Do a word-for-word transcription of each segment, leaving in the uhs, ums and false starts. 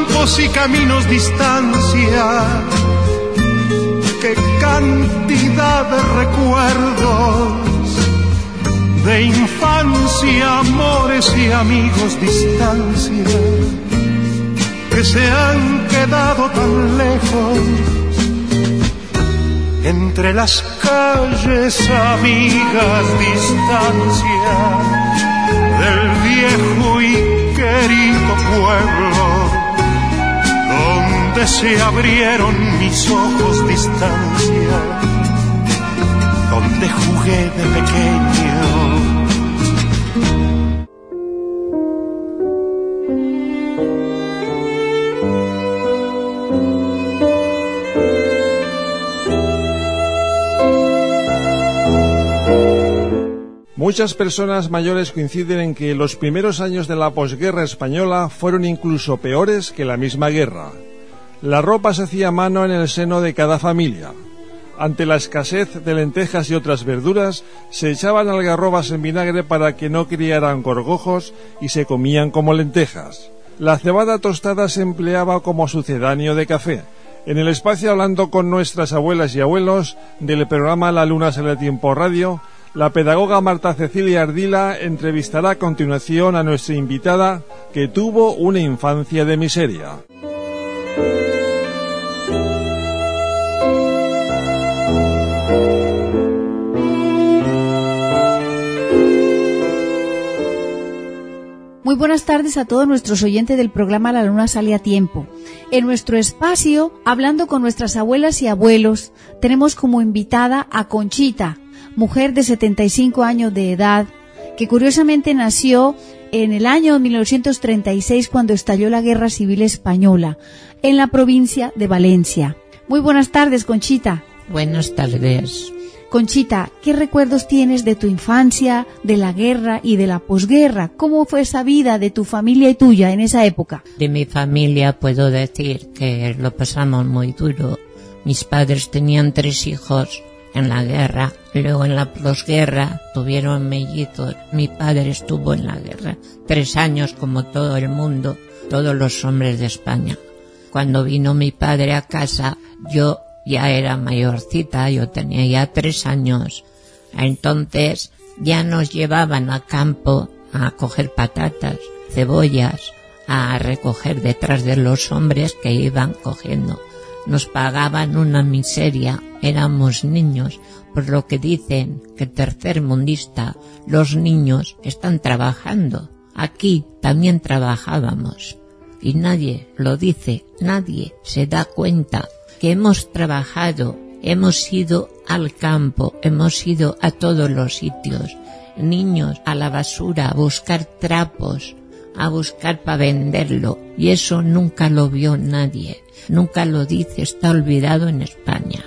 campos y caminos distancia, qué cantidad de recuerdos, de infancia, amores y amigos distancia, que se han quedado tan lejos. Entre las calles amigas distancia del viejo y querido pueblo, donde se abrieron mis ojos distancia, donde jugué de pequeño. Muchas personas mayores coinciden en que los primeros años de la posguerra española fueron incluso peores que la misma guerra. La ropa se hacía a mano en el seno de cada familia. Ante la escasez de lentejas y otras verduras, se echaban algarrobas en vinagre para que no criaran gorgojos y se comían como lentejas. La cebada tostada se empleaba como sucedáneo de café. En el espacio Hablando con nuestras abuelas y abuelos del programa La Luna Sale a Tiempo Radio, la pedagoga Marta Cecilia Ardila entrevistará a continuación a nuestra invitada, que tuvo una infancia de miseria. Muy buenas tardes a todos nuestros oyentes del programa La Luna Sale a Tiempo. En nuestro espacio, hablando con nuestras abuelas y abuelos, tenemos como invitada a Conchita, mujer de setenta y cinco años de edad, que curiosamente nació en el año mil novecientos treinta y seis, cuando estalló la Guerra Civil Española, en la provincia de Valencia. Muy buenas tardes, Conchita. Buenas tardes. Conchita, ¿qué recuerdos tienes de tu infancia, de la guerra y de la posguerra? ¿Cómo fue esa vida de tu familia y tuya en esa época? De mi familia puedo decir que lo pasamos muy duro. Mis padres tenían tres hijos en la guerra, luego en la posguerra tuvieron mellizos. Mi padre estuvo en la guerra tres años, como todo el mundo, todos los hombres de España. Cuando vino mi padre a casa, yo ya era mayorcita, yo tenía ya tres años. Entonces ya nos llevaban a campo a coger patatas, cebollas, a recoger detrás de los hombres que iban cogiendo. Nos pagaban una miseria, éramos niños, por lo que dicen que tercermundista, los niños están trabajando. Aquí también trabajábamos y nadie lo dice, nadie se da cuenta que hemos trabajado, hemos ido al campo, hemos ido a todos los sitios. Niños a la basura a buscar trapos, a buscar para venderlo, y eso nunca lo vio nadie, nunca lo dice, está olvidado en España.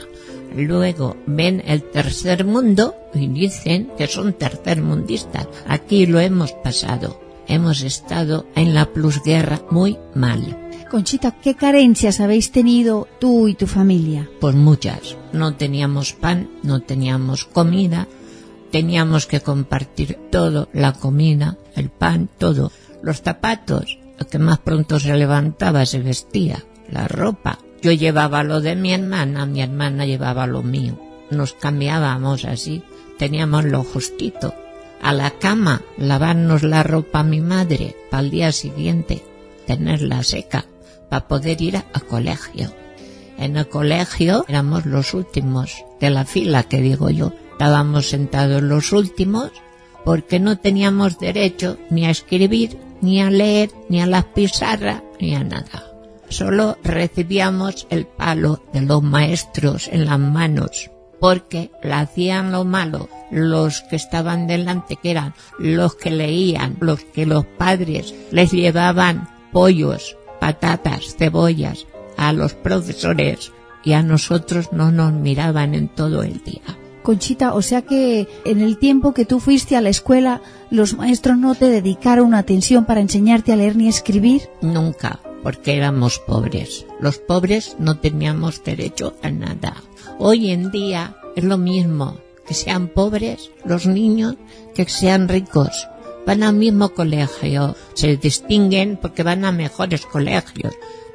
Luego ven el tercer mundo y dicen que son tercermundistas. Aquí lo hemos pasado, hemos estado en la posguerra muy mal. Conchita, ¿qué carencias habéis tenido tú y tu familia? Pues muchas. No teníamos pan, no teníamos comida, teníamos que compartir todo, la comida, el pan, todo. Los zapatos, lo que más pronto se levantaba se vestía, la ropa. Yo llevaba lo de mi hermana, mi hermana llevaba lo mío. Nos cambiábamos así, teníamos lo justito. A la cama, lavarnos la ropa a mi madre, para el día siguiente, tenerla seca, para poder ir a, a colegio. En el colegio éramos los últimos de la fila, que digo yo. Estábamos sentados los últimos porque no teníamos derecho ni a escribir, ni a leer, ni a las pizarras, ni a nada. Solo recibíamos el palo de los maestros en las manos, porque le hacían lo malo los que estaban delante, que eran los que leían, los que los padres les llevaban pollos, patatas, cebollas a los profesores, y a nosotros no nos miraban en todo el día. Conchita, o sea que en el tiempo que tú fuiste a la escuela, los maestros no te dedicaron atención para enseñarte a leer ni a escribir. Nunca, porque éramos pobres. Los pobres no teníamos derecho a nada. Hoy en día es lo mismo, que sean pobres los niños que sean ricos. Van al mismo colegio, se distinguen porque van a mejores colegios,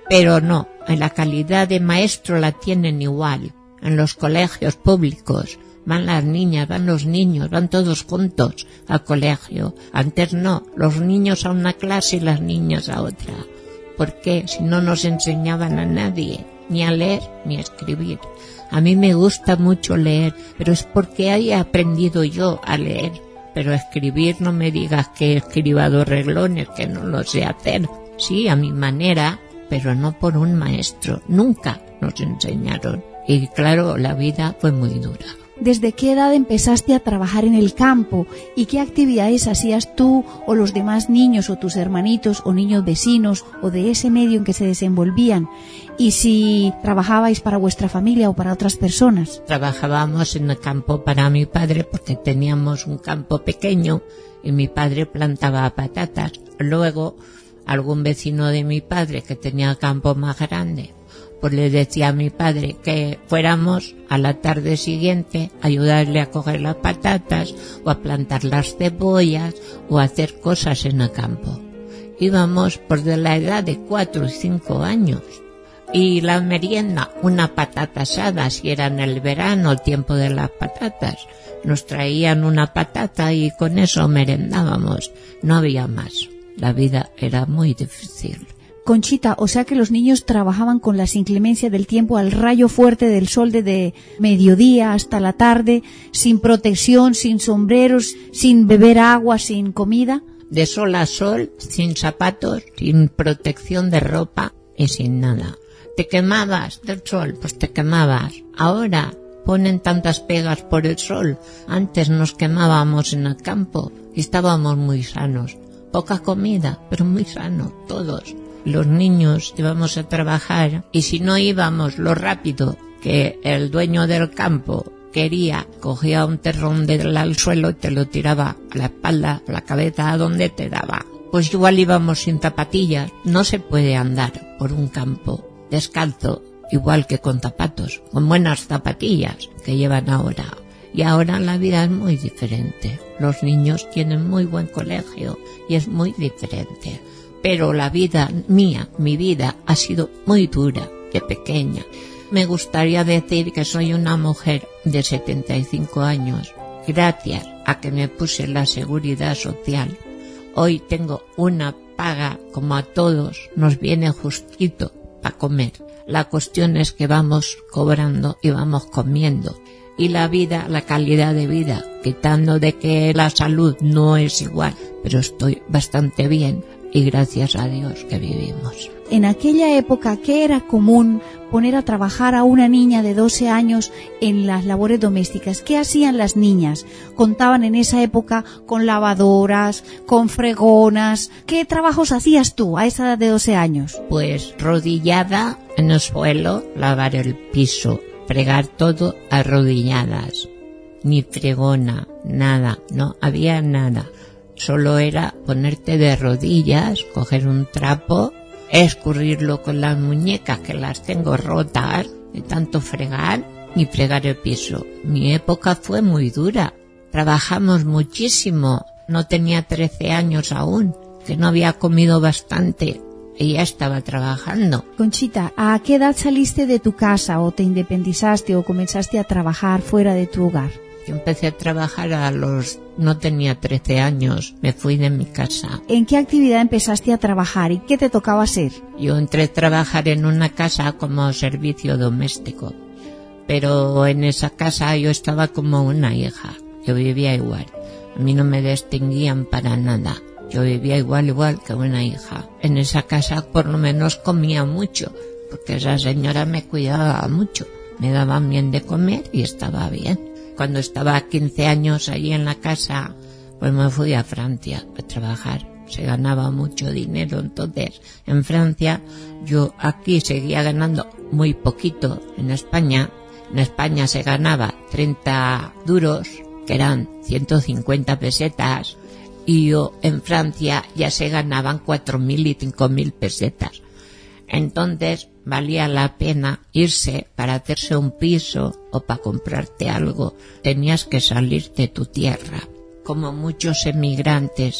Pero no, en la calidad de maestro la tienen igual. En los colegios públicos van las niñas, van los niños, van todos juntos al colegio. Antes no, los niños a una clase y las niñas a otra. ¿Por qué? Si no nos enseñaban a nadie, ni a leer ni a escribir. A mí me gusta mucho leer, pero es porque haya aprendido yo a leer. Pero a escribir no me digas que escriba dos reglones, que no lo sé hacer. Sí, a mi manera, pero no por un maestro. Nunca nos enseñaron. Y claro, la vida fue muy dura. ¿Desde qué edad empezaste a trabajar en el campo? ¿Y qué actividades hacías tú o los demás niños o tus hermanitos o niños vecinos o de ese medio en que se desenvolvían? ¿Y si trabajabais para vuestra familia o para otras personas? Trabajábamos en el campo para mi padre porque teníamos un campo pequeño y mi padre plantaba patatas. Luego, algún vecino de mi padre que tenía campo más grande, pues le decía a mi padre que fuéramos a la tarde siguiente a ayudarle a coger las patatas o a plantar las cebollas o a hacer cosas en el campo. Íbamos por de la edad de cuatro o cinco años. Y la merienda, una patata asada, si era en el verano, el tiempo de las patatas. Nos traían una patata y con eso merendábamos. No había más. La vida era muy difícil. Conchita, o sea que los niños trabajaban con las inclemencias del tiempo al rayo fuerte del sol desde mediodía hasta la tarde, sin protección, sin sombreros, sin beber agua, sin comida. De sol a sol, sin zapatos, sin protección de ropa y sin nada. ¿Te quemabas del sol? Pues te quemabas. Ahora ponen tantas pegas por el sol. Antes nos quemábamos en el campo y estábamos muy sanos. Poca comida, pero muy sano, todos. Los niños íbamos a trabajar y si no íbamos lo rápido que el dueño del campo quería, cogía un terrón del suelo y te lo tiraba a la espalda, a la cabeza, a donde te daba. Pues igual íbamos sin zapatillas. No se puede andar por un campo descalzo igual que con zapatos, con buenas zapatillas que llevan ahora. Y ahora la vida es muy diferente. Los niños tienen muy buen colegio y es muy diferente. Pero la vida mía, mi vida, ha sido muy dura de pequeña. Me gustaría decir que soy una mujer de setenta y cinco años, gracias a que me puse la seguridad social. Hoy tengo una paga como a todos, nos viene justito para comer. La cuestión es que vamos cobrando y vamos comiendo. Y la vida, la calidad de vida, quitando de que la salud no es igual, pero estoy bastante bien. Y gracias a Dios que vivimos. En aquella época, ¿qué era común poner a trabajar a una niña de doce años en las labores domésticas? ¿Qué hacían las niñas? Contaban en esa época con lavadoras, con fregonas. ¿Qué trabajos hacías tú a esa edad de doce años? Pues rodillada en el suelo, lavar el piso, fregar todo arrodilladas. Ni fregona, nada, no había nada. Solo era ponerte de rodillas, coger un trapo, escurrirlo con las muñecas que las tengo rotas de tanto fregar y fregar el piso. Mi época fue muy dura. Trabajamos muchísimo. No tenía trece años aún, que no había comido bastante y ya estaba trabajando. Conchita, ¿a qué edad saliste de tu casa o te independizaste o comenzaste a trabajar fuera de tu hogar? Yo empecé a trabajar a los... no tenía trece años, me fui de mi casa. ¿En qué actividad empezaste a trabajar y qué te tocaba hacer? Yo entré a trabajar en una casa como servicio doméstico, pero en esa casa yo estaba como una hija, yo vivía igual. A mí no me distinguían para nada, yo vivía igual, igual que una hija. En esa casa por lo menos comía mucho, porque esa señora me cuidaba mucho, me daban bien de comer y estaba bien. Cuando estaba quince años allí en la casa, pues me fui a Francia a trabajar. Se ganaba mucho dinero entonces en Francia. Yo aquí seguía ganando muy poquito en España. En España se ganaba treinta duros, que eran ciento cincuenta pesetas, y yo en Francia ya se ganaban cuatro mil y cinco mil pesetas. Entonces valía la pena irse para hacerse un piso o para comprarte algo. Tenías que salir de tu tierra. Como muchos emigrantes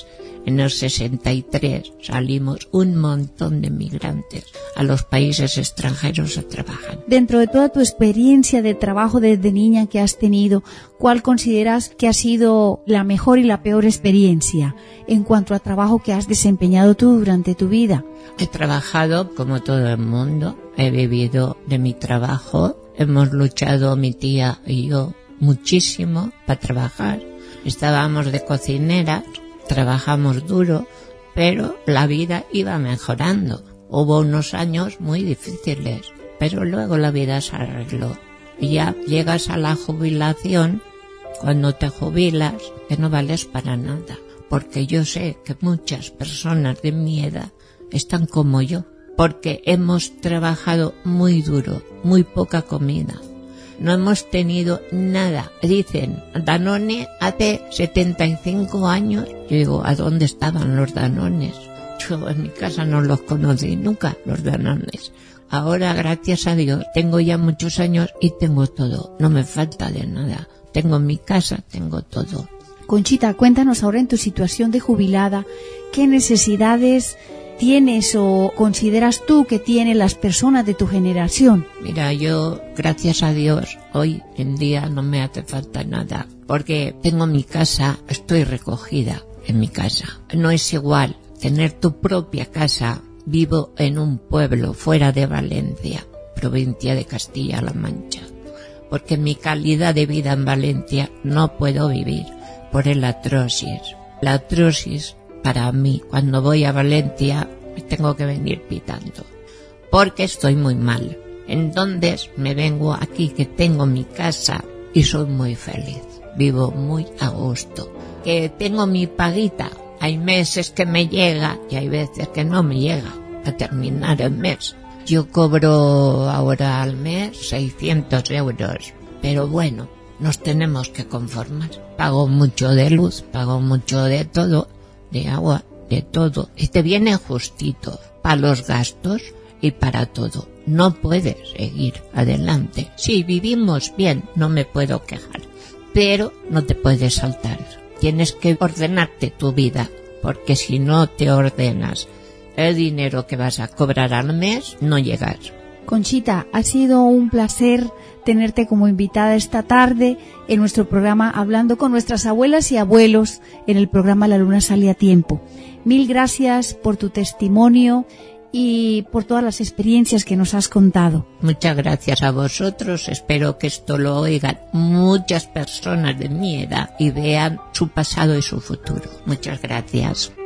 En el sesenta y tres salimos un montón de migrantes a los países extranjeros a trabajar. Dentro de toda tu experiencia de trabajo desde niña que has tenido, ¿cuál consideras que ha sido la mejor y la peor experiencia en cuanto a trabajo que has desempeñado tú durante tu vida? He trabajado como todo el mundo, he vivido de mi trabajo, hemos luchado mi tía y yo muchísimo para trabajar. Estábamos de cocineras, trabajamos duro, pero la vida iba mejorando. Hubo unos años muy difíciles, pero luego la vida se arregló. Y ya llegas a la jubilación, cuando te jubilas, que no vales para nada, porque yo sé que muchas personas de mi edad están como yo, porque hemos trabajado muy duro, muy poca comida. No hemos tenido nada. Dicen, Danone hace setenta y cinco años. Yo digo, ¿a dónde estaban los Danones? Yo en mi casa no los conocí nunca, los Danones. Ahora, gracias a Dios, tengo ya muchos años y tengo todo. No me falta de nada. Tengo mi casa, tengo todo. Conchita, cuéntanos ahora en tu situación de jubilada, ¿qué necesidades tienes o consideras tú que tienen las personas de tu generación? Mira, yo, gracias a Dios, hoy en día no me hace falta nada, porque tengo mi casa, estoy recogida en mi casa. No es igual tener tu propia casa. Vivo en un pueblo fuera de Valencia, provincia de Castilla-La Mancha, porque mi calidad de vida en Valencia no puedo vivir por el atrosis. La atrosis, para mí, cuando voy a Valencia, me tengo que venir pitando, porque estoy muy mal. Entonces me vengo aquí, que tengo mi casa y soy muy feliz. Vivo muy a gusto. Que tengo mi paguita. Hay meses que me llega y hay veces que no me llega a terminar el mes. Yo cobro ahora al mes seiscientos euros, pero bueno, nos tenemos que conformar. Pago mucho de luz, pago mucho de todo, de agua, de todo, y te viene justito para los gastos y para todo. No puedes seguir adelante. Si vivimos bien, no me puedo quejar, pero no te puedes saltar. Tienes que ordenarte tu vida, porque si no te ordenas, el dinero que vas a cobrar al mes no llegas. Conchita, ha sido un placer tenerte como invitada esta tarde en nuestro programa, hablando con nuestras abuelas y abuelos en el programa La Luna Sale a Tiempo. Mil gracias por tu testimonio y por todas las experiencias que nos has contado. Muchas gracias a vosotros. Espero que esto lo oigan muchas personas de mi edad y vean su pasado y su futuro. Muchas gracias.